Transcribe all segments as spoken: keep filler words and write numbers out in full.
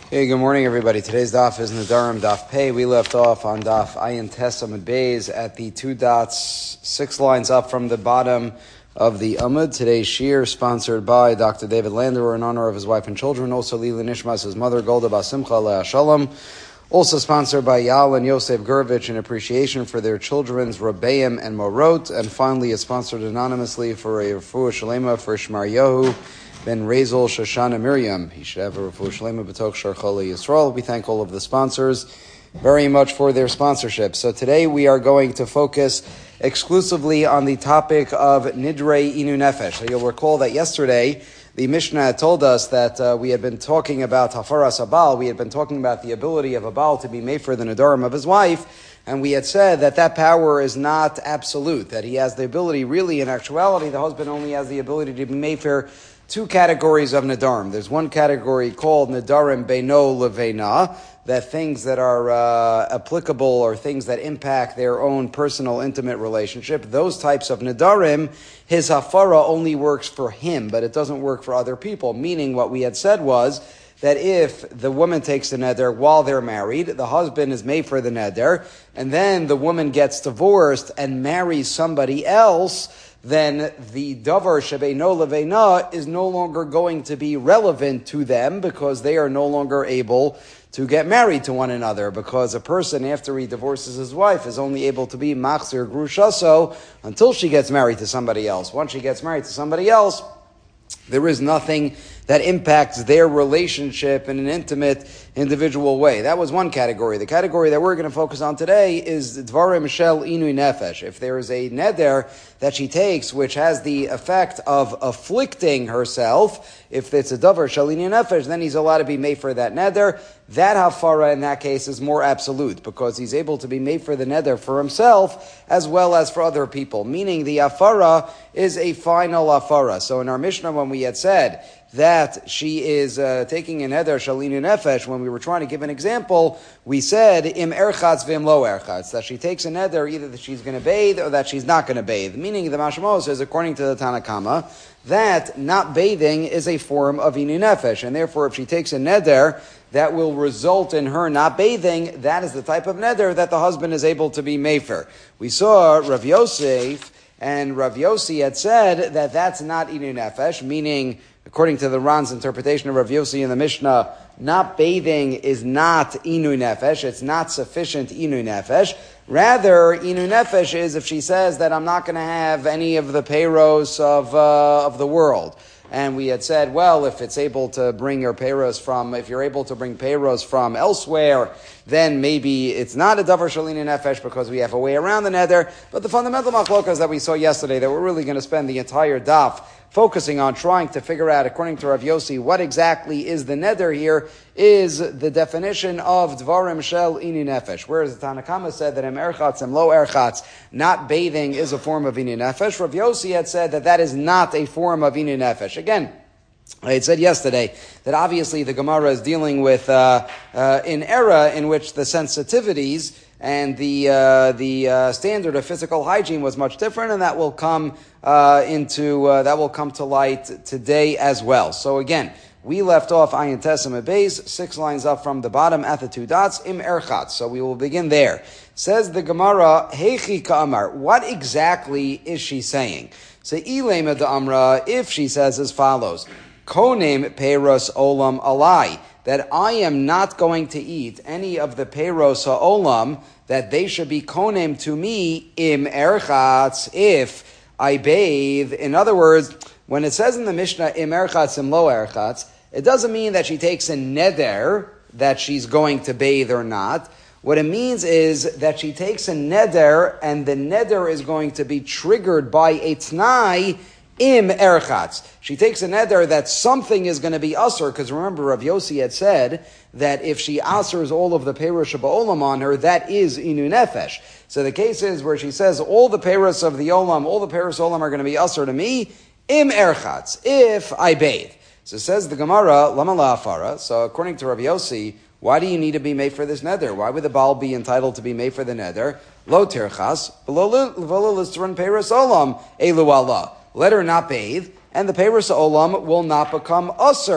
Hey, good morning, everybody. Today's daf is Nadarim Daf Pei. We left off on daf Ayin Tes Amud Beis at the two dots, six lines up from the bottom of the Amud. Today's shir sponsored by Doctor David Landerer in honor of his wife and children. Also, Lila Nishmas, his mother, Golda Basimcha Alea Shalom. Also sponsored by Yal and Yosef Gurvich in appreciation for their children's Rebbeim and Morot. And finally, it's sponsored anonymously for a Refuah Shalema for Shmar Yohu Ben Razel Shoshana Miriam. He should have a Refuah Shalema B'tok Shar Chole Yisrael. We thank all of the sponsors very much for their sponsorship. So today we are going to focus exclusively on the topic of Nidrei Inu Nefesh. So you'll recall that yesterday the Mishnah had told us that uh, we had been talking about Hafaras Abal. We had been talking about the ability of a Baal to be made for the Nadarim of his wife. And we had said that that power is not absolute, that he has the ability, really in actuality, the husband only has the ability to be made for two categories of Nadarim. There's one category called Nadarim Beino Leveina, that things that are uh, applicable or things that impact their own personal, intimate relationship. Those types of Nadarim, his hafara only works for him, but it doesn't work for other people. Meaning what we had said was that if the woman takes the neder while they're married, the husband is made for the neder, and then the woman gets divorced and marries somebody else, then the davar shebeino leveina is no longer going to be relevant to them because they are no longer able to get married to one another, because a person after he divorces his wife is only able to be machzir grushaso until she gets married to somebody else. Once she gets married to somebody else, there is nothing that impacts their relationship in an intimate, individual way. That was one category. The category that we're going to focus on today is Dvarim Shel Inui Nefesh. If there is a neder that she takes which has the effect of afflicting herself, if it's a Davar Shel Inui Nefesh, then he's allowed to be made for that neder. That hafara in that case is more absolute because he's able to be made for the neder for himself as well as for other people. Meaning the hafara is a final hafara. So in our Mishnah when we had said that she is uh, taking an neder Shel Inui Nefesh, when we were trying to give an example, we said im erchatz v'im lo erchatz, that she takes a neder either that she's going to bathe or that she's not going to bathe. Meaning the Mashmos says, according to the Tanakama, that not bathing is a form of Inui Nefesh, and therefore if she takes a neder that will result in her not bathing, that is the type of neder that the husband is able to be mefer. We saw Rav Yosef, and Rav Yossi had said that that's not Inui Nefesh, meaning, according to the Ran's interpretation of Rav Yossi in the Mishnah, not bathing is not Inui Nefesh, it's not sufficient Inui Nefesh. Rather, Inui Nefesh is if she says that I'm not going to have any of the payros of, uh, of the world. And we had said, well, if it's able to bring your payros from, if you're able to bring payros from elsewhere, then maybe it's not a davar shel inui nefesh because we have a way around the neder. But the fundamental machlokas that we saw yesterday, that we're really going to spend the entire daf focusing on trying to figure out, according to Rav Yossi, what exactly is the neder here, is the definition of dvarim shel inui nefesh. Whereas the Tanakama said that im erchatz, im lo erchatz, not bathing is a form of inui nefesh, Rav Yossi had said that that is not a form of inui nefesh. Again, I had said yesterday that obviously the Gemara is dealing with uh, uh, an era in which the sensitivities and the uh, the uh, standard of physical hygiene was much different, and that will come uh, into uh, that will come to light today as well. So again, we left off Ayin Tes Amud Beis, six lines up from the bottom at the two dots, im erchatz. So we will begin there. Says the Gemara, Heichi ka'amar. What exactly is she saying? So ilema de amra, if she says as follows, konem peiros olam alai, that I am not going to eat any of the peiros ha'olam, that they should be konem to me im erchatz, if I bathe. In other words, when it says in the Mishnah im erchatz, im lo erchatz, it doesn't mean that she takes a neder that she's going to bathe or not. What it means is that she takes a neder, and the neder is going to be triggered by a t'nai im erchatz. She takes a neder that something is going to be usher, because remember, Rav Yossi had said that if she users all of the peiros ba'olam on her, that is inui nefesh. So the case is where she says all the peiros of the olam, all the peiros olam are going to be usher to me, im erchatz, if I bathe. So says the Gemara, lama la'afara. So according to Rav Yossi, why do you need to be made for this neder? Why would the Baal be entitled to be made for the neder? Lo tirchas, v'lo l'stron peiros olam, elu Allah. Let her not bathe, and the peiros olam will not become usher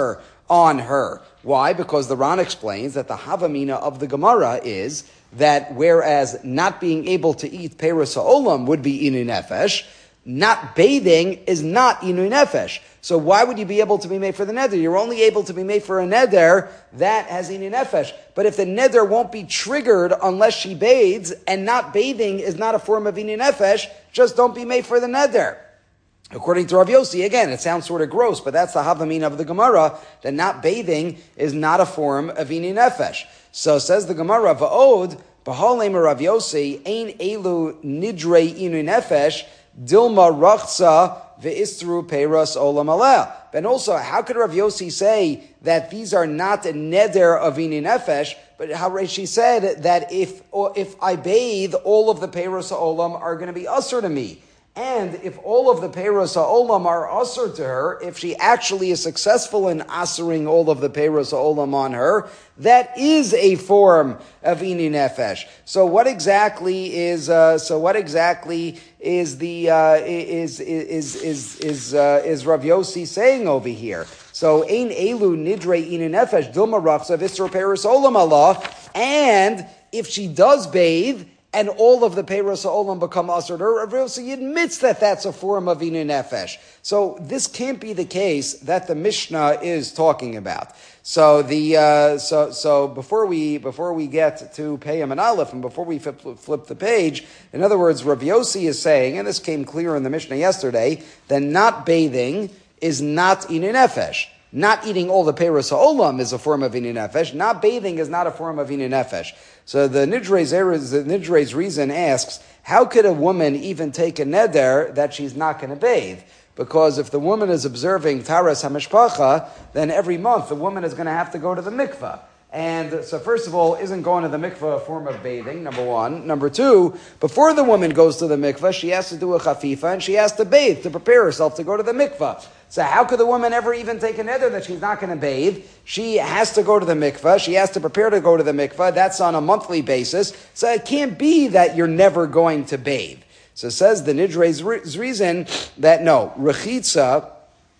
on her. Why? Because the Ran explains that the Havamina of the Gemara is that whereas not being able to eat Peros HaOlam would be Inu Nefesh, not bathing is not Inu Nefesh. So why would you be able to be made for the neder? You're only able to be made for a neder that has Inu Nefesh. But if the neder won't be triggered unless she bathes, and not bathing is not a form of Inu Nefesh, just don't be made for the neder. According to Rav Yossi, again, it sounds sort of gross, but that's the Havamina of the Gemara, that not bathing is not a form of Inu Nefesh. So says the Gemara, Va'od, B'halem Rav Yossi, Ein Elu Nidrei Inu Nefesh, Dilma Rachza Ve'istru Peiros Olam Aleh. And also, how could Rav Yossi say that these are not a neder of Inu Nefesh, but how she said that if or if I bathe, all of the Peiros Olam are going to be usher to me. And if all of the Peiros HaOlam are usher to her, if she actually is successful in ushering all of the Peiros HaOlam on her, that is a form of Inu Nefesh. So what exactly is, uh, so what exactly is the, uh, is, is, is, is, uh, is Rav Yossi saying over here? So, Ein Elu Nidrei Inu Nefesh, Dilma Rachza Visra Peiros HaOlam Allah, and if she does bathe, and all of the Peiros HaOlam become Asr. Rav Yossi admits that that's a form of Inu Nefesh. So this can't be the case that the Mishnah is talking about. So the uh, so so before we before we get to Peyam and Aleph, and before we flip, flip the page, in other words, Rav Yossi is saying, and this came clear in the Mishnah yesterday, that not bathing is not Inu Nefesh. Not eating all the Peiros HaOlam is a form of Inu Nefesh. Not bathing is not a form of Inu Nefesh. So the Nidrei's, the Nidrei's reason asks, how could a woman even take a neder that she's not going to bathe? Because if the woman is observing Taras HaMishpacha, then every month the woman is going to have to go to the mikveh. And so first of all, isn't going to the mikveh a form of bathing, number one. Number two, before the woman goes to the mikveh, she has to do a chafifa, and she has to bathe to prepare herself to go to the mikveh. So how could the woman ever even take a neder that she's not going to bathe? She has to go to the mikveh. She has to prepare to go to the mikveh. That's on a monthly basis. So it can't be that you're never going to bathe. So says the Nidrei's reason that no, rechitza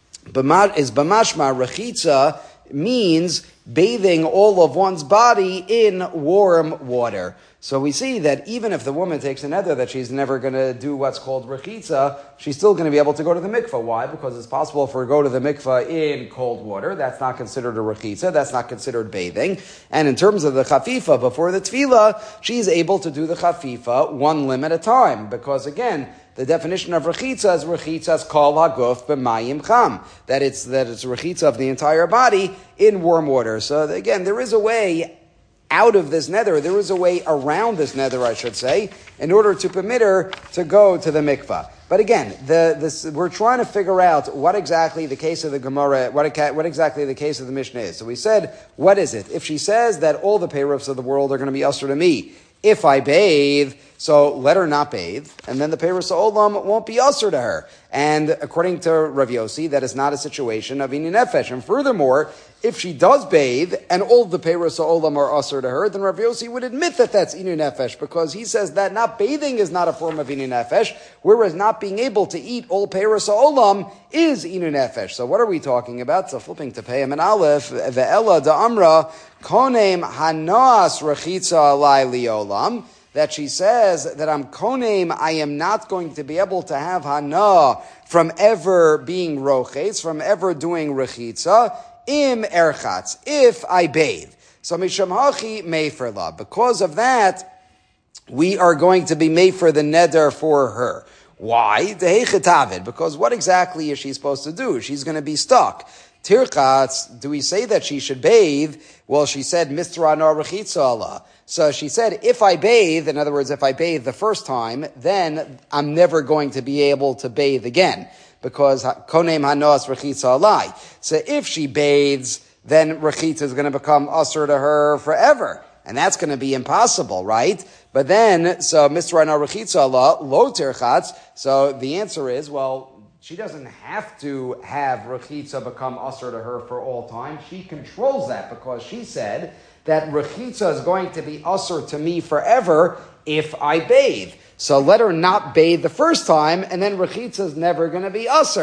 is b'mashma. Rechitza means bathing all of one's body in warm water. So we see that even if the woman takes a neder that she's never going to do what's called rechitza, she's still going to be able to go to the mikveh. Why? Because it's possible for her to go to the mikveh in cold water. That's not considered a rechitza. That's not considered bathing. And in terms of the chafifa, before the tefillah, she's able to do the chafifa one limb at a time. Because again, the definition of rechitza is rechitzas kol haguf b'mayim cham. That it's that it's rechitza of the entire body in warm water. So again, there is a way out of this nether, there is a way around this nether, I should say, in order to permit her to go to the mikvah. But again, the, this, we're trying to figure out what exactly the case of the Gemara, what, what exactly the case of the Mishnah is. So we said, what is it? If she says that all the peiros of the world are going to be usher to me, if I bathe, so let her not bathe, and then the Peiros HaOlam won't be usher to her. And according to Rav Yossi, that is not a situation of Inu Nefesh. And furthermore, if she does bathe, and all the Peiros HaOlam are usher to her, then Rav Yossi would admit that that's Inu Nefesh, because he says that not bathing is not a form of Inu Nefesh, whereas not being able to eat all Peiros HaOlam is Inu Nefesh. So what are we talking about? So flipping to Peyam and Aleph, Ve'ela da'amra, konem hanas rechitza alai liolam, that she says that I'm konem, I am not going to be able to have hana from ever being rochetz, from ever doing rechitza, im erchatz, if I bathe. So misham hachi meferla. Because of that, we are going to be made for the neder for her. Why? Because what exactly is she supposed to do? She's going to be stuck. Tirchatz, do we say that she should bathe? Well, she said, Mistra no rechitza Allah. So she said, if I bathe, in other words, if I bathe the first time, then I'm never going to be able to bathe again. Because konem hanos rechitza alai. So if she bathes, then rechitza is going to become usher to her forever. And that's going to be impossible, right? But then, so Mistra no rechitza Allah, lo tirchatz. So the answer is, well, she doesn't have to have rechitza become usher to her for all time. She controls that because she said that rechitza is going to be usher to me forever if I bathe. So let her not bathe the first time, and then rechitza is never going to be usher.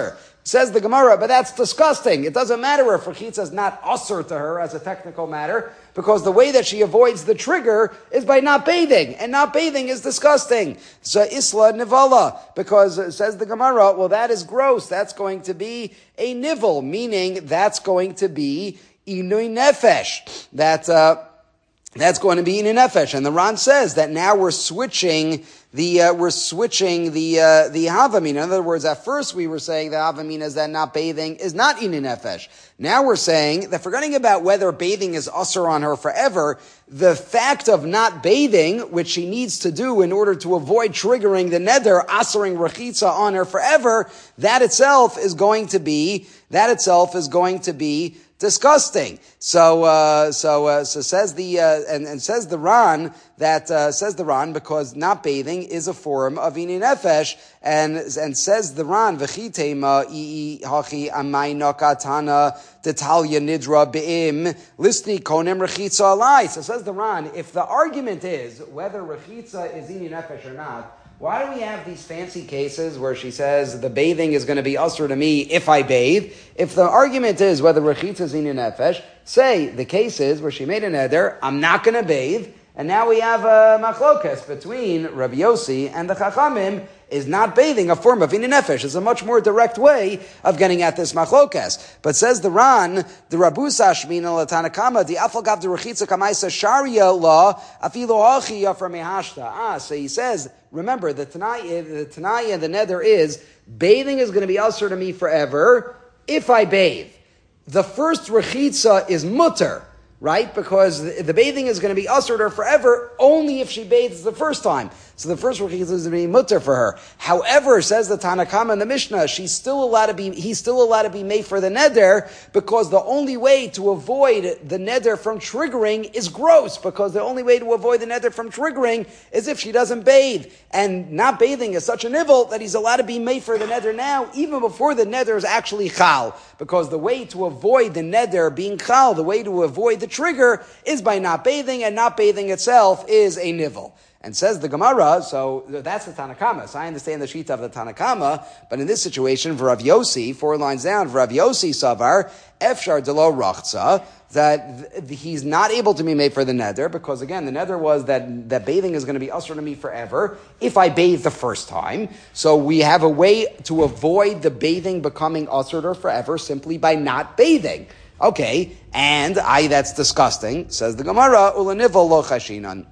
Says the Gemara, but that's disgusting. It doesn't matter if rechitza is not usher to her as a technical matter, because the way that she avoids the trigger is by not bathing, and not bathing is disgusting. So isla nivala, because it says the Gemara, well, that is gross. That's going to be a nivel, meaning that's going to be inui nefesh. That uh, that's going to be inui nefesh, and the Ran says that now we're switching. The uh, we're switching the uh, the havamina. In other words, at first we were saying the havamina is that not bathing is not inin nefesh. Now we're saying that forgetting about whether bathing is usher on her forever, the fact of not bathing, which she needs to do in order to avoid triggering the neder, asering rechitza on her forever, that itself is going to be that itself is going to be disgusting. So, uh, so, uh, so says the, uh, and, and says the Ran that, uh, says the Ran because not bathing is a form of inin nefesh, and, and says the Ran, v'chitema ii hachi amay nakatana detalya nidra be'im listni konem rechitza alai. So says the Ran, if the argument is whether rechitza is inin nefesh or not, why do we have these fancy cases where she says the bathing is going to be usher to me if I bathe? If the argument is whether rechitza is inin nefesh, say the case is where she made an eder, I'm not going to bathe, and now we have a machlokas between Rabbi Yossi and the Chachamim. Is not bathing a form of inin nefesh? It's a much more direct way of getting at this machlokas. But says the Ran, the Rabusa Shmina Latanakama, the Afalgav the Rechitza Kamaisa Sharia law, Afilo Hachi from Mehashta. Ah, so he says, remember, the Tanai, the Tanai, the Neder is, bathing is going to be usher to me forever if I bathe. The first Rechitza is mutter, right? Because the, the bathing is going to be ushered her forever only if she bathes the first time. So the first rechitza is going to be mutter for her. However, says the Tanakama in the Mishnah, she's still allowed to be, he's still allowed to be made for the neder, because the only way to avoid the neder from triggering is gross, because the only way to avoid the neder from triggering is if she doesn't bathe. And not bathing is such an evil that he's allowed to be made for the neder now, even before the neder is actually chal. Because the way to avoid the neder being chal, the way to avoid the trigger, is by not bathing, and not bathing itself is a nivel. And says the Gemara, so that's the Tanakama. So I understand the Shita of the Tanakama, but in this situation, Rav Yossi, four lines down, Rav Yossi Savar, Efshar Delo Rachza, that th- he's not able to be made for the neder, because again, the neder was that, that bathing is going to be usher to me forever if I bathe the first time. So we have a way to avoid the bathing becoming usher to her forever simply by not bathing. Okay, and I, that's disgusting, says the Gemara, Ulanivel lo chashinan.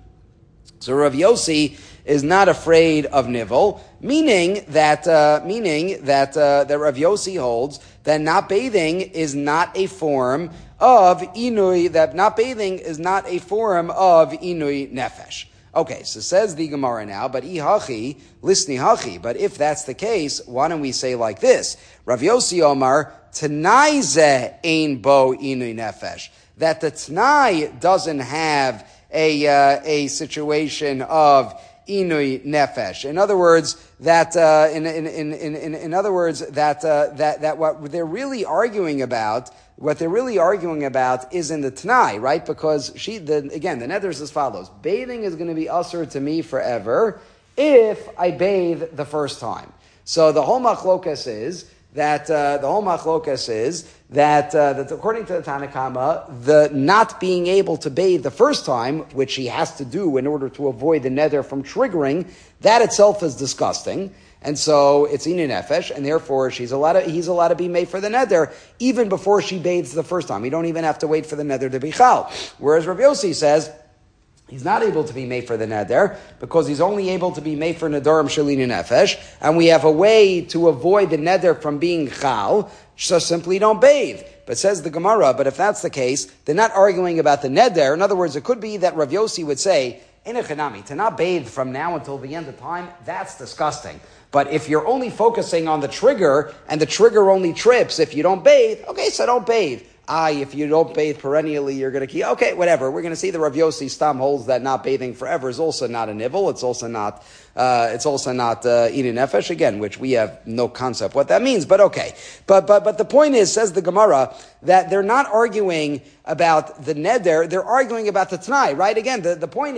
So Rav Yossi is not afraid of nivel, meaning that uh, meaning that uh, that Rav Yossi holds that not bathing is not a form of inui. That not bathing is not a form of inui nefesh. Okay, so says the Gemara now, but ihachi lisni hachi. But if that's the case, why don't we say like this? Rav Yossi Omar Tanai ze ein bo inui nefesh. That the Tanai doesn't have a uh, a situation of inui nefesh. In other words, that uh, in, in in in in other words that uh, that that what they're really arguing about, what they're really arguing about is in the Tanai, right? Because she, the, again, the neder is as follows: bathing is going to be usher to me forever if I bathe the first time. So the whole machlokas is that uh, the whole machlokas is that uh, that according to the Tanakama, the not being able to bathe the first time, which she has to do in order to avoid the neder from triggering, that itself is disgusting, and so it's inin nefesh, and therefore she's allowed to, he's allowed to be made for the neder even before she bathes the first time. You don't even have to wait for the neder to be chal. Whereas Rav Yossi says he's not able to be made for the neder because he's only able to be made for nedarim shalini nefesh, and we have a way to avoid the neder from being chal, so simply don't bathe. But says the Gemara, but if that's the case, they're not arguing about the neder. In other words, it could be that Rav Yossi would say, in a chanami, to not bathe from now until the end of time, that's disgusting. But if you're only focusing on the trigger, and the trigger only trips if you don't bathe, okay, so don't bathe. Ah, if you don't bathe perennially, you're going to keep, okay, whatever. We're going to see the Rav Yossi Stam holds that not bathing forever is also not a nivel. It's also not, uh, it's also not, uh, inin nefesh, again, which we have no concept what that means, but okay. But, but, but the point is, says the Gemara, that they're not arguing about the neder, they're arguing about the Tanai, right? Again, the, the point is,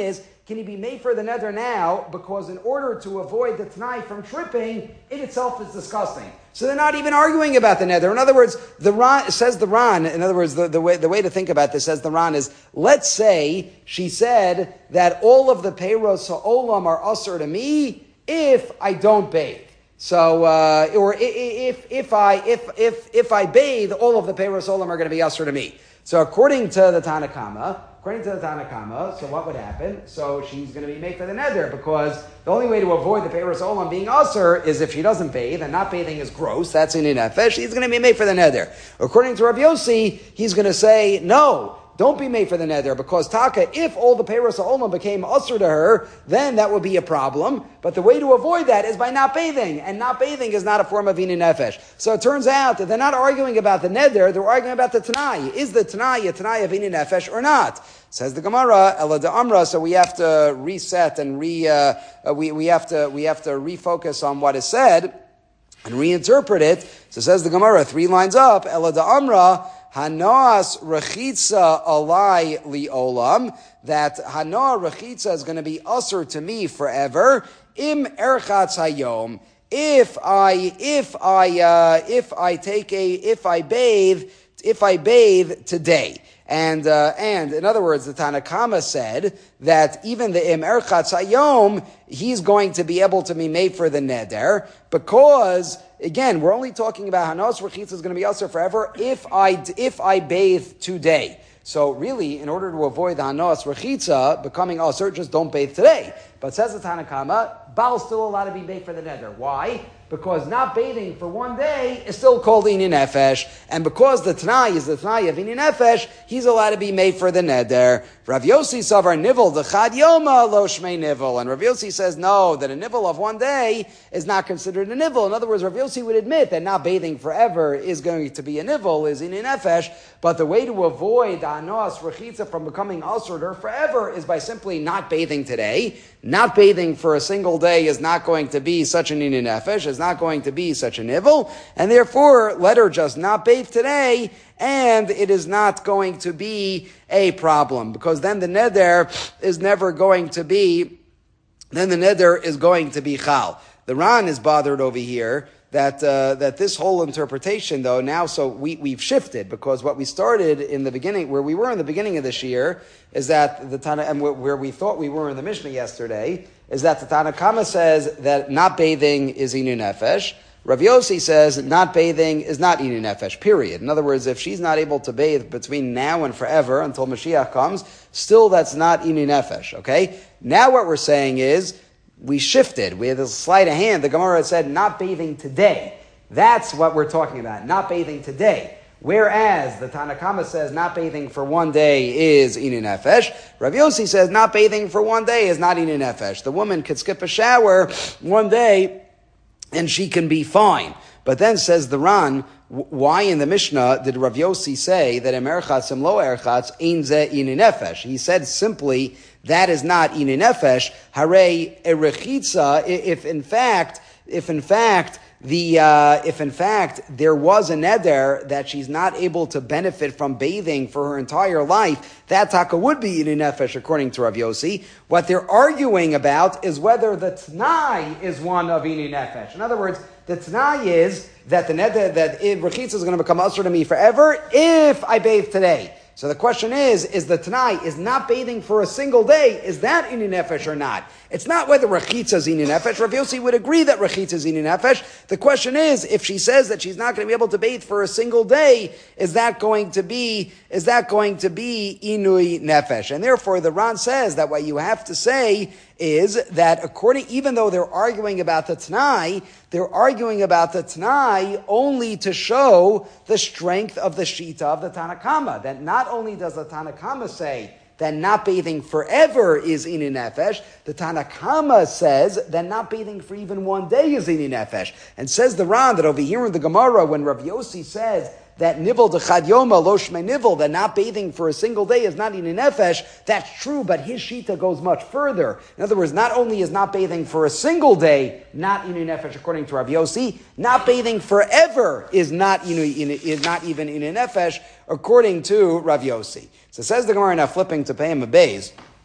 can he be made for the neder now? Because in order to avoid the Tanai from tripping, it itself is disgusting. So they're not even arguing about the neder. In other words, the Ran, says the Ran, in other words, the, the, way, the way to think about this, says the Ran, is, let's say she said that all of the peiros ha'olam are usher to me if I don't bathe. So, uh, or if, if I, if, if, if I bathe, all of the peiros ha'olam are going to be usher to me. So according to the Tanakama, according to the Tanakama, so what would happen? So she's going to be made for the neder, because the only way to avoid the peiros olam being usher is if she doesn't bathe, and not bathing is gross. That's in nefesh. She's going to be made for the neder. According to Rav Yossi, he's going to say no. Don't be made for the neder, because taka, if all the peiros ha'olam became usher to her, then that would be a problem. But the way to avoid that is by not bathing, and not bathing is not a form of inin nefesh. So it turns out that they're not arguing about the neder, they're arguing about the tanai. Is the tanai a tanai of inin nefesh or not? Says the Gemara, Ela de Amra. So we have to reset and re uh, uh, we we have to we have to refocus on what is said and reinterpret it. So says the Gemara, three lines up, Ela de Amra. Hanoas rechitza alai liolam, that hanoa rechitza is going to be usher to me forever. Im erchatz hayom, if I if I uh, if I take a if I bathe if I bathe today. And uh, and in other words, the Tanakama said that even the im erchatz hayom, he's going to be able to be made for the neder, because again, we're only talking about hanos rechitza is going to be usher forever if I if I bathe today. So really, in order to avoid the hanos rechitza becoming usher, just don't bathe today. But says the Tanakama, Baal still allowed to be bathed for the neder. Why? Because not bathing for one day is still called inin nefesh, and because the Tanai is the Tanai of inin nefesh, he's allowed to be made for the neder. Rav Yossi savar nivel the chad yoma lo shmei nivel, and Rav Yossi says no, that a nivel of one day is not considered a nivel. In other words, Rav Yossi would admit that not bathing forever is going to be a nivel, is inin nefesh, but the way to avoid the anos rechitza from becoming usher forever is by simply not bathing today. Not bathing for a single day is not going to be such an inin nefesh, is not going to be such a nivel, and therefore let her just not bathe today, and it is not going to be a problem, because then the neder is never going to be, then the neder is going to be chal. The Ran is bothered over here that uh, that this whole interpretation, though, now, so we, we've shifted, because what we started in the beginning, where we were in the beginning of this year, is that the Tana, and where we thought we were in the Mishnah yesterday, is that the Tanakama says that not bathing is inu nefesh. Rav Yossi says not bathing is not inu nefesh, period. In other words, if she's not able to bathe between now and forever until Mashiach comes, still that's not inu nefesh, okay? Now what we're saying is, we shifted. We had a sleight of hand. The Gemara had said not bathing today. That's what we're talking about, not bathing today. Whereas the Tanakama says not bathing for one day is inu nefesh. Rav Yossi says not bathing for one day is not inu nefesh. The woman could skip a shower one day and she can be fine. But then says the Ran, why in the Mishnah did Rav Yossi say that em erchatz em lo erchatz ein ze inu nefesh? He said simply that is not inu nefesh. Hare erechitza. If in fact, if in fact the uh, if in fact there was a neder that she's not able to benefit from bathing for her entire life, that taka would be inu nefesh according to Rav Yossi. What they're arguing about is whether the t'nai is one of inu nefesh. In other words, the t'nai is that the neder that rechitza is going to become usher to me forever if I bathe today. So the question is, is the Tanai is not bathing for a single day, is that inu nefesh or not? It's not whether rechitza is inu nefesh. Rav Yossi would agree that rechitza is inu nefesh. The question is, if she says that she's not going to be able to bathe for a single day, is that going to be, is that going to be inui nefesh? And therefore the Ran says that what you have to say is that according, even though they're arguing about the Tanai, they're arguing about the Tanai only to show the strength of the Shita of the Tanakama. That not only does the Tanakama say that not bathing forever is inu nefesh, the Tanakama says that not bathing for even one day is inu nefesh. And says the Ran that over here in the Gemara, when Rav Yossi says that nivel de chad yoma lo shmei nivel, that not bathing for a single day is not inu nefesh, that's true, but his shita goes much further. In other words, not only is not bathing for a single day not inu nefesh according to Rav Yossi, not bathing forever is not inu, is not even inu nefesh according to Rav Yossi. So says the Gemara, now flipping to Pei Beis,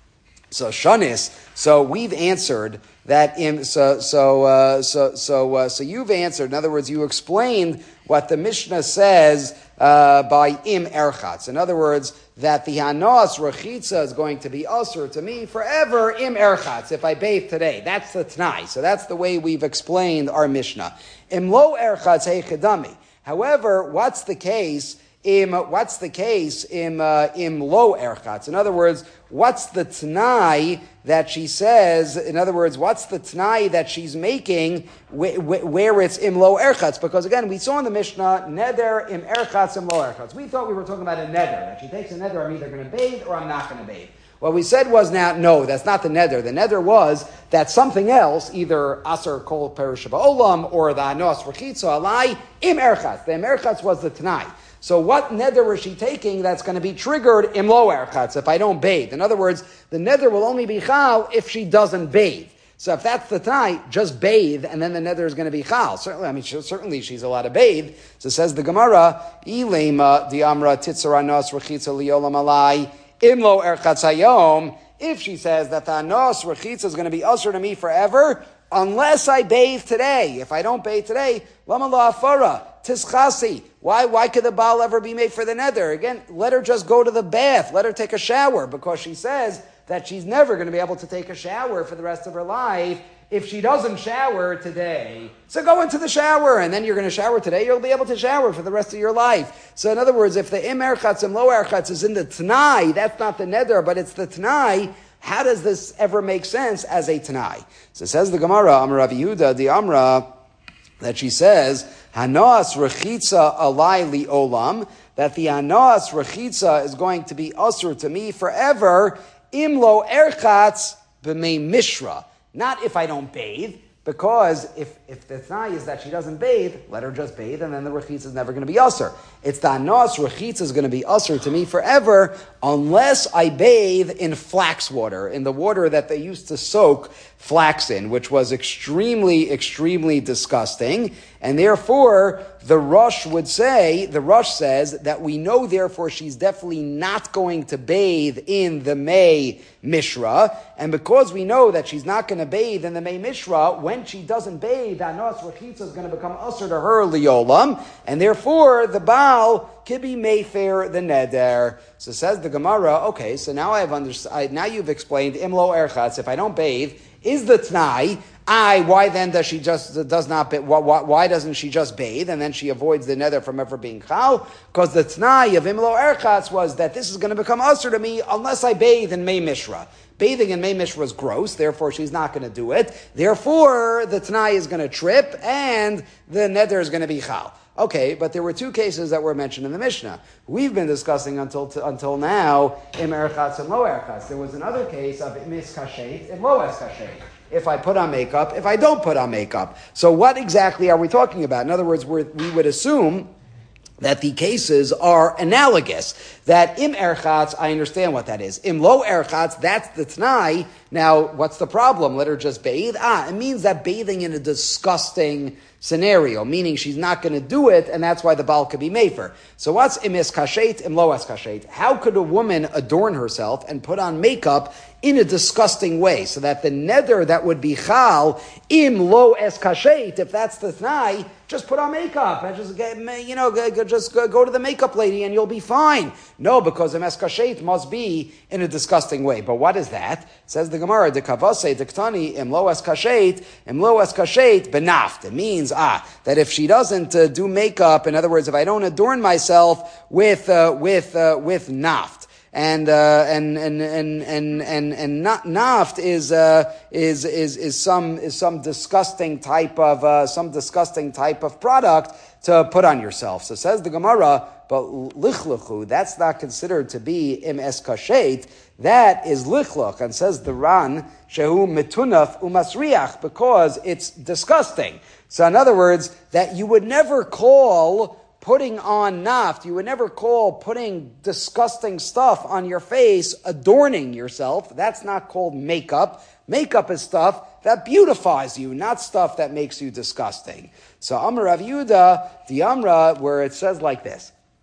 So shanis. So we've answered that. Im, so so uh, so so uh, so you've answered. In other words, you explained what the Mishnah says uh, by im erchatz. In other words, that the hanos rechitza is going to be usher to me forever im erchatz if I bathe today. That's the t'nai. So that's the way we've explained our Mishnah. Im lo erchatz heichadami. However, what's the case? Im, what's the case im, uh, im lo erchatz? In other words, what's the t'nai that she says, in other words, what's the t'nai that she's making wh- wh- where it's im lo erchatz? Because again, we saw in the Mishnah, neder im erchatz im lo erchatz. We thought we were talking about a neder, that she takes a neder, I'm either going to bathe or I'm not going to bathe. What we said was now, no, that's not the neder. The neder was that something else, either aser kol perish olam or the anos rechitza alai im erchatz. The im erchatz was the t'nai. So what neder is she taking that's going to be triggered im lo erchatz if I don't bathe? In other words, the neder will only be chal if she doesn't bathe. So if that's the t'nai, just bathe, and then the neder is going to be chal. Certainly, I mean, she, certainly she's allowed to bathe. So says the Gemara, ilema diamra titzara nos rechitza liolam alai im lo erchatz hayom. If she says that the anos rechitza is going to be usher to me forever, unless I bathe today. If I don't bathe today, lama la afara tischasi. Why, why could the Baal ever be made for the nether? Again, let her just go to the bath. Let her take a shower, because she says that she's never going to be able to take a shower for the rest of her life if she doesn't shower today. So go into the shower, and then you're going to shower today. You'll be able to shower for the rest of your life. So in other words, if the im erchatz and lo erchatz is in the t'nai, that's not the nether, but it's the t'nai. How does this ever make sense as a t'nai? So it says the Gemara, Amar Rav Yehuda, the Amra, that she says, Hanas rechitza alai li olam, that the Hanas rechitza is going to be usher to me forever, imlo erchatz b'mei mishra. Not if I don't bathe, because if, if the t'nai is that she doesn't bathe, let her just bathe, and then the rechitza is never going to be usher. It's the Hanas rechitza is going to be usher to me forever, unless I bathe in flax water, in the water that they used to soak flax in, which was extremely, extremely disgusting. And therefore, the Rosh would say, the Rosh says that we know therefore she's definitely not going to bathe in the May Mishra. And because we know that she's not going to bathe in the May Mishra, when she doesn't bathe, that Anos Rechitza is going to become usher to her Liolam. And therefore, the Baal could be Mayfair the Neder. So says the Gemara, okay, so now I have understood, now you've explained Imlo Erchatz, if I don't bathe, is the T'nai. I, why then does she just, does not, why, why doesn't she just bathe and then she avoids the nether from ever being chal? Because the T'nai of Imlo Erchatz was that this is going to become usher to me unless I bathe in May Mishra. Bathing in May Mishra is gross, therefore she's not going to do it. Therefore, the T'nai is going to trip and the nether is going to be chal. Okay, but there were two cases that were mentioned in the Mishnah. We've been discussing until t- until now im erchatz and lo erchatz. There was another case of im is kashet and lo es kashet. If I put on makeup, if I don't put on makeup. So what exactly are we talking about? In other words, we're, we would assume that the cases are analogous. That im erchatz, I understand what that is. Im lo erchatz, that's the t'nai. Now, what's the problem? Let her just bathe? Ah, it means that bathing in a disgusting scenario, meaning she's not going to do it, and that's why the Baal could be mefer. So what's im es kashet, im lo es kashet? How could a woman adorn herself and put on makeup in a disgusting way, so that the nether that would be chal, im lo es kashet, if that's the t'nai, just put on makeup, and just get, you know, just go to the makeup lady and you'll be fine. No, because im es kashet must be in a disgusting way. But what is that? It says the Gemara, de kavase, de ktani, im lo es kashet, im lo es kashet, benaft. It means, ah, that if she doesn't uh, do makeup, in other words, if I don't adorn myself with, uh, with, uh, with naft, and uh, and and and and and and not naft is uh, is is is some is some disgusting type of uh, some disgusting type of product to put on yourself. So says the Gemara, but lichluchu, that's not considered to be im es kashet. That is lichluch, and says the Ran shehu metunaf umasriach, because it's disgusting. So in other words, that you would never call putting on naft, you would never call putting disgusting stuff on your face adorning yourself. That's not called makeup. Makeup is stuff that beautifies you, not stuff that makes you disgusting. So Amar Rav Yehuda, the Amra, where it says like this.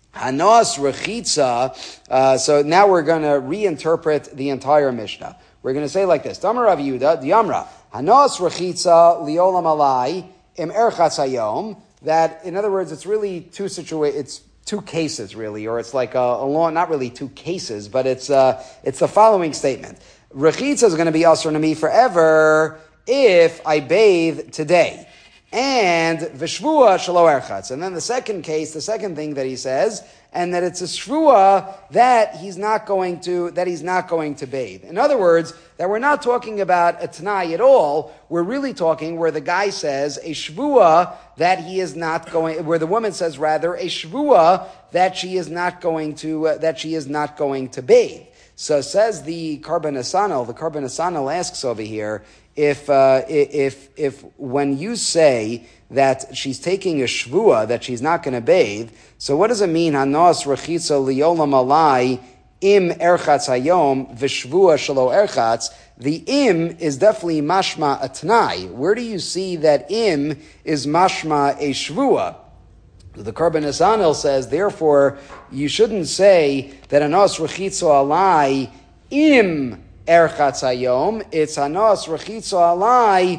Hanos rechitza. Uh, so now we're going to reinterpret the entire Mishnah. We're going to say like this: Damar Rav Yehuda, Diamra, Hanos rechitza liolam alai im erchatz hayom. That, in other words, it's really two situa- It's two cases, really, or it's like a, a long, not really two cases, but it's uh, it's the following statement: Rechitza is going to be asur on me forever if I bathe today. And v'shvua shelo erchatz. And then the second case, the second thing that he says, and that it's a shvua that he's not going to, that he's not going to bathe. In other words, that we're not talking about a t'nai at all. We're really talking where the guy says a shvua that he is not going, where the woman says rather a shvua that she is not going to, uh, that she is not going to bathe. So says the Karban Asanel, the Karban Asanel asks over here, if, uh, if, if when you say that she's taking a shvua, that she's not going to bathe, so what does it mean? Hanos rechitza liolam alai im erchatz hayom v'shvua shelo erchatz. The im is definitely mashma a t'nai. Where do you see that im is mashma a shvua? The Karban Asanel says, therefore, you shouldn't say that hanos rechitza alai im erchatz hayom. It's hanos rechitza alai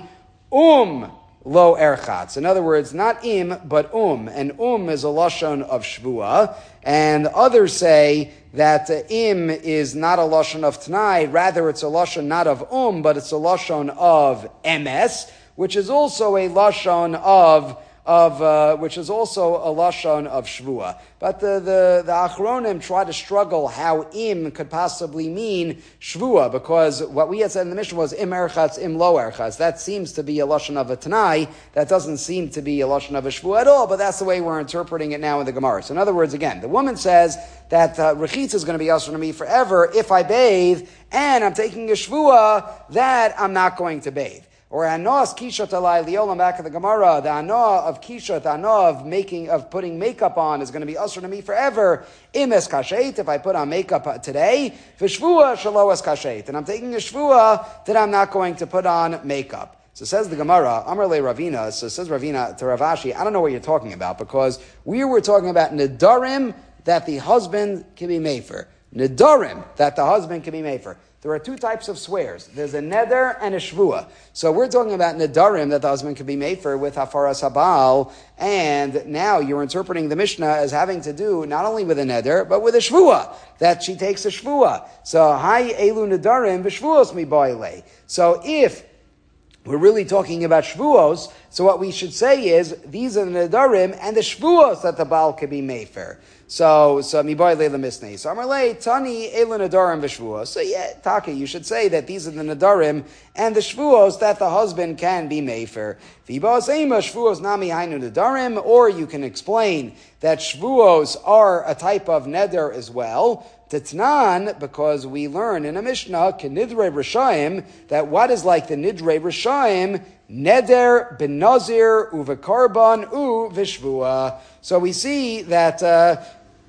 um lo erchatz. In other words, not im, but um. And um is a lashon of shvua. And others say that uh, im is not a lashon of t'nai, rather it's a lashon not of um, but it's a lashon of emes, which is also a lashon of Of uh, which is also a lashon of shvua, but the the the achronim try to struggle how im could possibly mean shvua, because what we had said in the Mishnah was im erchatz, im lo erchatz. That seems to be a lashon of a t'nai. That doesn't seem to be a lashon of a shvua at all. But that's the way we're interpreting it now in the Gemara. So in other words, again, the woman says that uh, rechitza is going to be asur on me forever if I bathe, and I'm taking a shvua that I'm not going to bathe. Or anos kishot alai liolam, back of the Gemara, the anoah of kishot, the anoah of making, of putting makeup on is going to be asur on me forever. Im es kashet, if I put on makeup today, v'shvua shelo es kashet, and I'm taking a shvua that I'm not going to put on makeup. So says the Gemara, Amar le Ravina, so says Ravina to Rav Ashi, I don't know what you're talking about, because we were talking about nedarim that the husband can be made for. Nedarim that the husband can be made for. There are two types of swears. There's a neder and a shvua. So we're talking about nedarim that the husband can be made for with hafaras habal, and now you're interpreting the Mishnah as having to do not only with a neder, but with a shvua, that she takes a shvua. So, hi elu nedarim v'shvuos mi ba'ilei. So if we're really talking about shvuos, so what we should say is, these are the nedarim and the shvuos that the baal can be made for. So, so miboy leila misnei. So amarlei tani elu nedarim v'shvuos. So yeah, Taka, you should say that these are the nedarim and the shvuos that the husband can be made for. V'ibas ema shvuos nami hainu nedarim, or you can explain that shvuos are a type of neder as well. Tetnan, because we learn in a Mishnah, Kenidre Rishayim, that what is like the Nidre Rishayim, Neder, Ben Nazir, Uvekarban, U, Vishvua. So we see that, uh,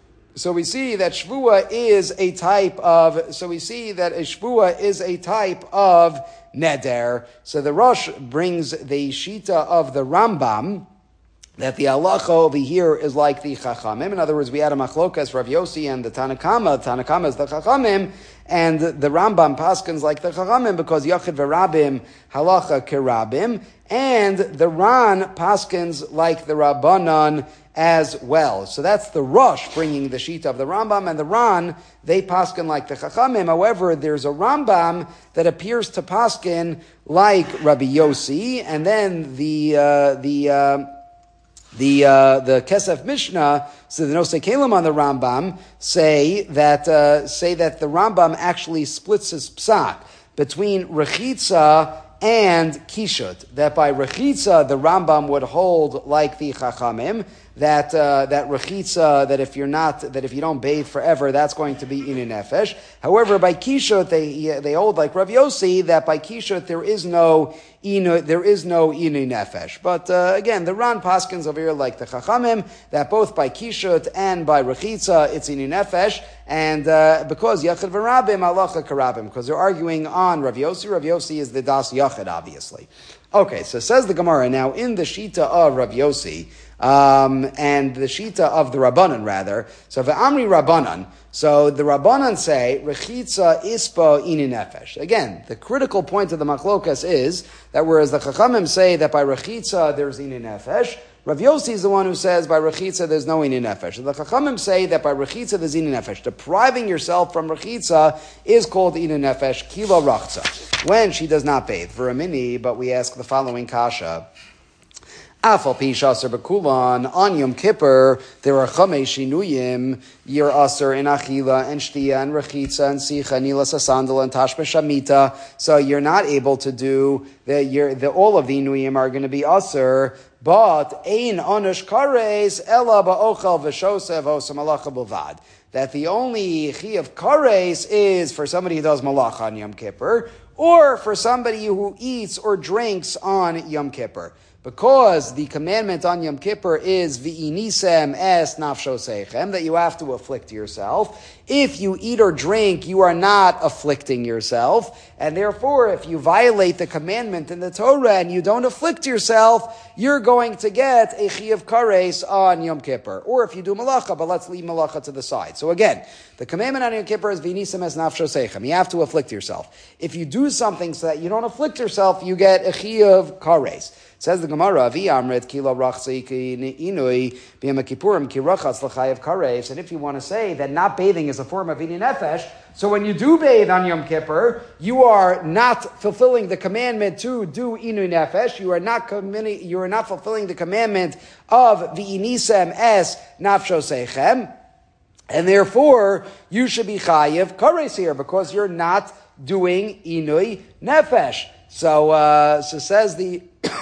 so we see that Shvua is a type of, so we see that a Shvua is a type of Neder. So the Rosh brings the Shita of the Rambam, that the halacha over here is like the chachamim. In other words, we had a machlokas, Rav Yossi and the Tanakama. Tanakama is the chachamim, and the Rambam paskins like the chachamim because Yachid v'Rabim halacha kerabim, and the Ran paskins like the Rabbanan as well. So that's the Rosh bringing the sheet of the Rambam, and the Ran, they paskin like the chachamim. However, there's a Rambam that appears to paskin like Rabbi Yossi, and then the uh, the uh, The uh, the Kesef Mishnah, so the Nosei Kalim on the Rambam say that uh, say that the Rambam actually splits his psak between Rechitza and Kishut. That by Rechitza the Rambam would hold like the Chachamim, that uh, that Rechitza, that if you're not, that if you don't bathe forever, that's going to be Inu Nefesh. However, by Kishut they they hold like Rav Yossi that by Kishut there is no Inu, there is no Inu Nefesh. But uh, again, the Ran paskins over here like the Chachamim, that both by Kishut and by Rechitza it's Inu Nefesh, and uh, because Yachid v'Rabim halacha karabim, because they're arguing on Rav Yossi. Rav Yossi is the Das Yachid, obviously. Okay, so says the Gemara, now in the Shita of Rav Yossi, um, and the Shita of the Rabbanan rather, so V'amri Rabbanan, so the Rabbanan say, Rechitza ispa inin nefesh. Again, the critical point of the Machlokas is that whereas the Chachamim say that by Rechitza there's inin nefesh, Rav Yossi is the one who says by Rechitza there's no inin nefesh. The Chachamim say that by Rechitza there's inin nefesh. Depriving yourself from Rechitza is called inin nefesh, kila rachza, when she does not bathe. For a mini, but we ask the following kasha. Afal pi shaser bekulan on Yom Kippur there are chamei shinuyim yir aser in achila and shtia and rechitza and sicha nila sasandal and tashma shamita. So you're not able to do the you're, the all of the inuyim are going to be aser, but ein onush kares ela ba'ochel v'shosev osam malacha b'vad. That the only chi of kares is for somebody who does malacha on Yom Kippur, or for somebody who eats or drinks on Yom Kippur. Because the commandment on Yom Kippur is v'inisem es nafsho seichem, that you have to afflict yourself. If you eat or drink, you are not afflicting yourself. And therefore, if you violate the commandment in the Torah and you don't afflict yourself, you're going to get a chi of kares on Yom Kippur. Or if you do malacha, but let's leave malacha to the side. So again, the commandment on Yom Kippur is v'inisem es nafsho seichem. You have to afflict yourself. If you do something so that you don't afflict yourself, you get a chi of kares. Says the Gemara, "Vi amrit kilo rachzi inui b'yom kippurim ki rachatz l'chayev kares." And if you want to say that not bathing is a form of eating nefesh, so when you do bathe on Yom Kippur, you are not fulfilling the commandment to do inu nefesh. You are not committing, you are not fulfilling the commandment of v'inisem es nafsho seichem, and therefore you should be chayev kares here because you're not doing inui nefesh. So, uh, so says the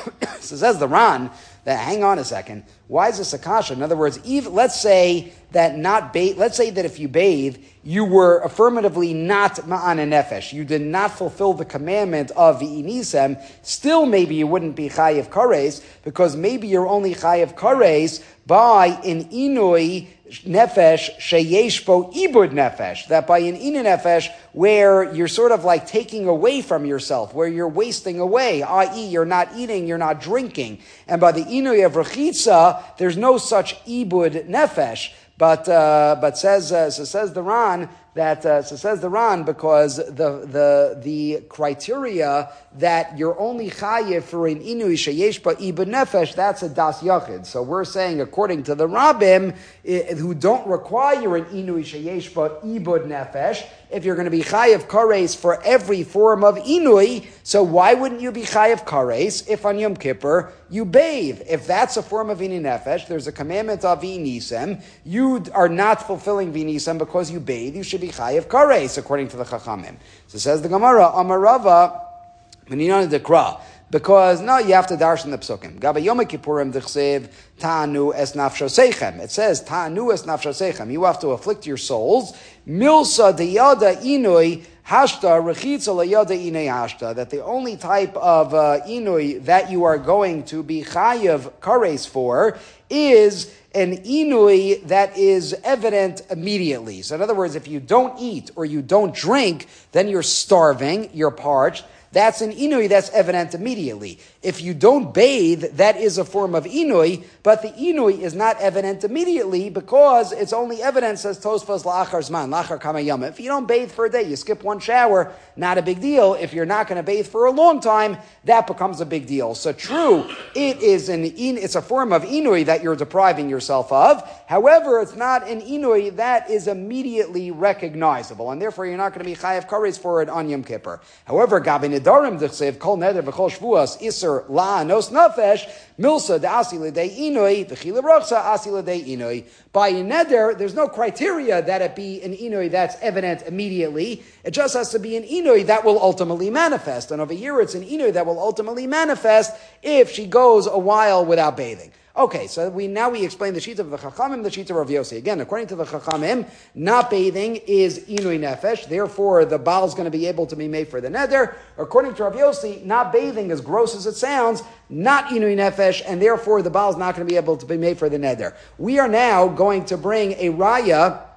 so says the Ran that hang on a second. Why is this a kasha? In other words, even, let's say that not bathe. Let's say that if you bathe, you were affirmatively not ma'an nefesh. You did not fulfill the commandment of v'inisem. Still, maybe you wouldn't be chayev kares because maybe you're only chayev kares by an inui nefesh sheyesh bo ibud nefesh, that by an inu nefesh where you're sort of like taking away from yourself, where you're wasting away, that is you're not eating, you're not drinking. And by the inu of rechitza, there's no such ibud nefesh. But uh, but says uh, so says the Ran that uh, so says the Ran because the the the criteria that you're only chayev for an inui sheyesh ba ibud nefesh, that's a das yachid. So we're saying according to the Rabbim I, who don't require an inui sheyesh ba ibud nefesh, if you're going to be chayev kares for every form of inui, so why wouldn't you be chayev kares if on Yom Kippur you bathe? If that's a form of inui nefesh, there's a commandment of v'inisem. You are not fulfilling v'inisem because you bathe. You should be chayev kares according to the Chachamim. So says the Gemara, Amarava, Menina dekra. Because, no, you have to darshan the psukim. Gaba Yom Kippurim d'chsev ta'anu es nafsho seichem. It says, ta'anu es nafsho seichem. You have to afflict your souls. Milsa deyada inui hashta rechitza layada inui hashta. That the only type of uh, inui that you are going to be chayev kares for is an inui that is evident immediately. So in other words, if you don't eat or you don't drink, then you're starving, you're parched. That's an inui that's evident immediately. If you don't bathe, that is a form of inui, but the inui is not evident immediately because it's only evident, says Tosfos, la'achar zman, la'achar kama yama. If you don't bathe for a day, you skip one shower, not a big deal. If you're not going to bathe for a long time, that becomes a big deal. So true, it is an in, it's a form of inui that you're depriving yourself of. However, it's not an inui that is immediately recognizable, and therefore you're not going to be chayav kares for it on Yom Kippur. However, Gabin Nedarim d'chsev kol neder v'chol shvuas iser la'anos nafesh milsa de'asi l'dei inui v'chila brachsa asi l'dei inui. By a neder, there's no criteria that it be an inui that's evident immediately. It just has to be an inui that will ultimately manifest. And over here, it's an inui that will ultimately manifest if she goes a while without bathing. Okay, so we now we explain the sheet of the Chachamim, the sheet of Rav Yossi. Again, according to the Chachamim, not bathing is inui nefesh. Therefore, the baal is going to be able to be made for the neder. According to Rav Yossi, not bathing, as gross as it sounds, not inui nefesh, and therefore the baal is not going to be able to be made for the neder. We are now going to bring a raya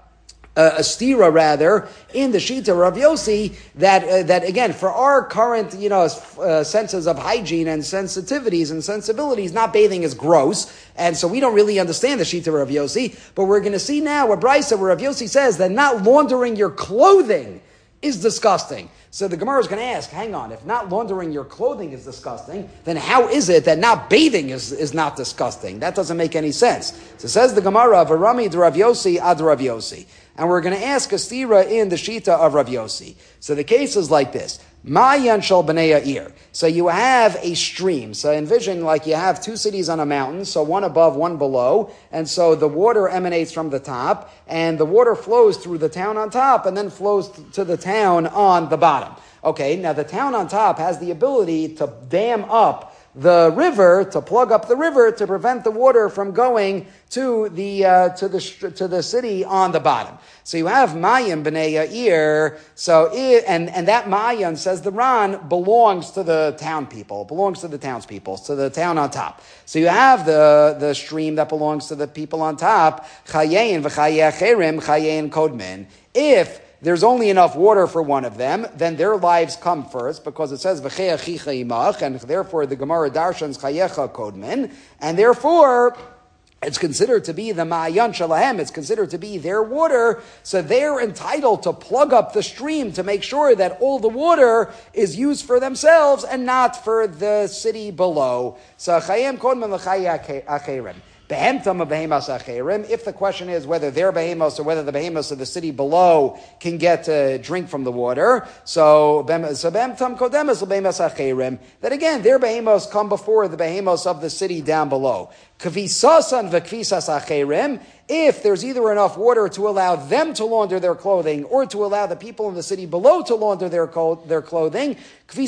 Uh, a stira rather in the Shita Rav Yossi that uh, that again for our current you know uh, senses of hygiene and sensitivities and sensibilities, not bathing is gross, and so we don't really understand the Shita Rav Yossi. But we're going to see now a brisa where Rav Yossi says that not laundering your clothing is disgusting. So the Gemara is going to ask, hang on, if not laundering your clothing is disgusting, then how is it that not bathing is, is not disgusting? That doesn't make any sense. So says the Gemara, Varami de Rav Yossi ad Rav Yossi. And we're going to ask a stira in the Shita of Rav Yossi. So the case is like this. Ma'yan shel b'nei Ya'ir. So you have a stream. So envision like you have two cities on a mountain, so one above, one below, and so the water emanates from the top, and the water flows through the town on top, and then flows to the town on the bottom. Okay, now the town on top has the ability to dam up the river, to plug up the river to prevent the water from going to the uh, to the to the city on the bottom. So you have Mayim b'nei Ya'ir. So it, and and that Mayim, says the Ran, belongs to the town people, belongs to the townspeople, to the town on top. So you have the the stream that belongs to the people on top. Chayein v'chayei acherim chayein kodmin. If there's only enough water for one of them, then their lives come first, because it says v'chei achicha imach, and therefore the Gemara darshans chayecha kodmin, and therefore it's considered to be the ma'ayan shalahem. It's considered to be their water, so they're entitled to plug up the stream to make sure that all the water is used for themselves and not for the city below. So chayem kodmin l'chayei acherim. If the question is whether their behemoths or whether the behemoths of the city below can get to drink from the water, so that again, their behemoths come before the behemoths of the city down below. If there's either enough water to allow them to launder their clothing or to allow the people in the city below to launder their co- their clothing, their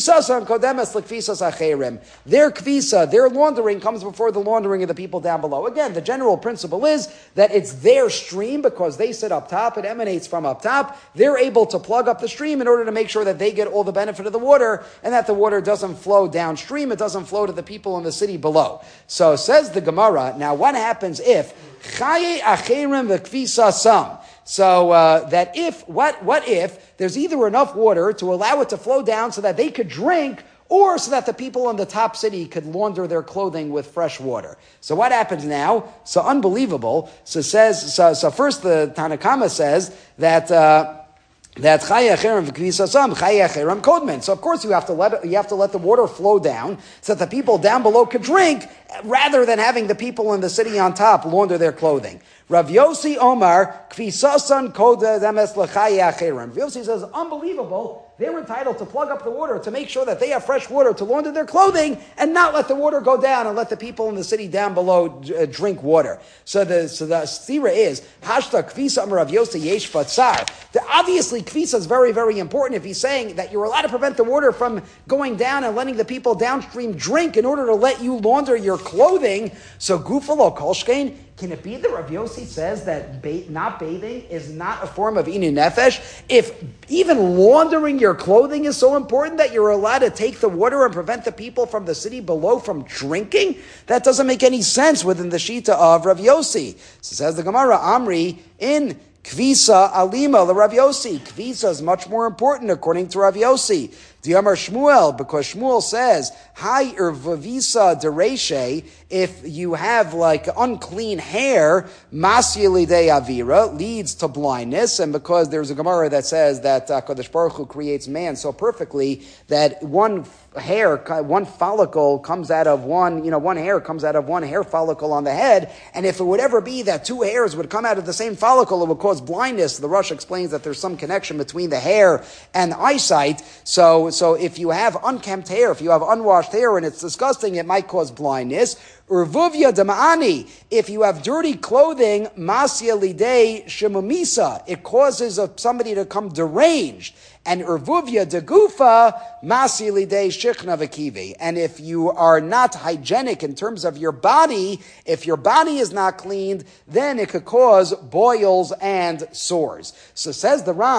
kvisa, their laundering comes before the laundering of the people down below. Again, the general principle is that it's their stream because they sit up top, it emanates from up top. They're able to plug up the stream in order to make sure that they get all the benefit of the water and that the water doesn't flow downstream, it doesn't flow to the people in the city below. So says the Gemara, now what happens if Chaye acherim v'kvisa sam. So uh, that if what what if there's either enough water to allow it to flow down so that they could drink, or so that the people in the top city could launder their clothing with fresh water. So what happens now? So unbelievable. So says so. So first the Tanakama says that. Uh, That chayei acherim v'kvisa sam, chayei acherim kodmin. So of course you have to let it, you have to let the water flow down so that the people down below could drink, rather than having the people in the city on top launder their clothing. Rav Yossi Omar kvisasan kodemes l'chayei acherim. Rav Yossi says, unbelievable. They're entitled to plug up the water to make sure that they have fresh water to launder their clothing and not let the water go down and let the people in the city down below uh, drink water. So the so the stira is hashta kvisa Rav Yossi yesh batzar. Obviously, kvisa is very very important. If he's saying that you're allowed to prevent the water from going down and letting the people downstream drink in order to let you launder your clothing, so gufalo kolshkein. Can it be that Rav Yossi says that ba- not bathing is not a form of inu nefesh? If even laundering your clothing is so important that you're allowed to take the water and prevent the people from the city below from drinking? That doesn't make any sense within the Shita of Rav Yossi. So says the Gemara, Amri, in Kvisa Alima, the Rav Yossi. Kvisa is much more important according to Rav Yossi. Diamar Shmuel, because Shmuel says, Hai Irvavisa Dereshe, if you have like unclean hair, Masya Lidei Avira, leads to blindness, and because there's a Gemara that says that uh, Kadosh Baruch Hu creates man so perfectly that one hair, one follicle comes out of one, you know, one hair comes out of one hair follicle on the head, and if it would ever be that two hairs would come out of the same follicle, it would cause blindness. The Rosh explains that there's some connection between the hair and the eyesight, so So if you have unkempt hair, if you have unwashed hair and it's disgusting, it might cause blindness. Urvuvya dama'ani, if you have dirty clothing, masya lidei shemumisa, it causes somebody to come deranged. And urvuvya degufa, masya lidei shichna v'kivi. And if you are not hygienic in terms of your body, if your body is not cleaned, then it could cause boils and sores. So says the Ran,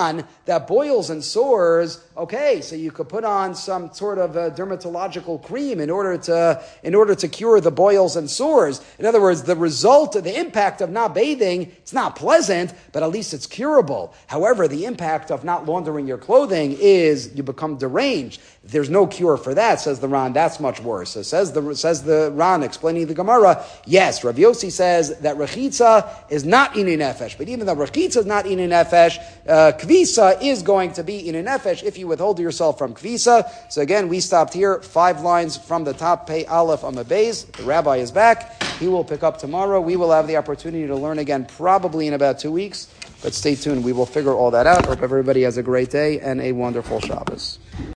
that boils and sores, okay, so you could put on some sort of a dermatological cream in order to in order to cure the boils and sores. In other words, the result, the impact of not bathing, it's not pleasant, but at least it's curable. However, the impact of not laundering your clothing is you become deranged. There's no cure for that, says the Ran. That's much worse. So says the says the Ran, explaining the Gemara, yes, Rav Yossi says that rechitza is not inu nefesh, but even though rechitza is not inu nefesh, uh, kvisa is going to be inu nefesh if you withhold yourself from kvisa. So again, we stopped here, five lines from the top, Pei Aleph Amud Beis. The rabbi is back. He will pick up tomorrow. We will have the opportunity to learn again probably in about two weeks, but stay tuned. We will figure all that out. Hope everybody has a great day and a wonderful Shabbos.